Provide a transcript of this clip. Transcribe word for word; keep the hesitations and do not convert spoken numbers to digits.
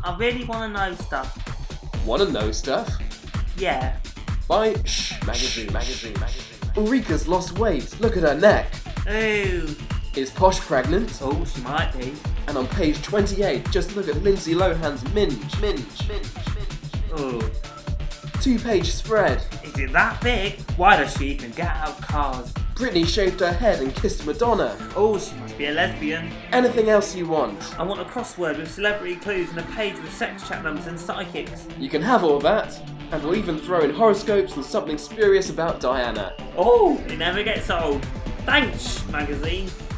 I really want to know stuff. Wanna know stuff? Yeah. By Shh Magazine, Magazine, Magazine. Ulrika's lost weight. Look at her neck. Ooh. Is Posh pregnant? Oh, she might be. And on page twenty-eight, just look at Lindsay Lohan's minge, minge, minge, minge. Ooh. Two-page spread. Is it that big? Why does she even get out of cars? Britney shaved her head and kissed Madonna. Oh, she must be a lesbian. Anything else you want? I want a crossword with celebrity clues and a page with sex chat numbers and psychics. You can have all that. And we'll even throw in horoscopes and something spurious about Diana. Oh, it never gets old. Thanks, magazine.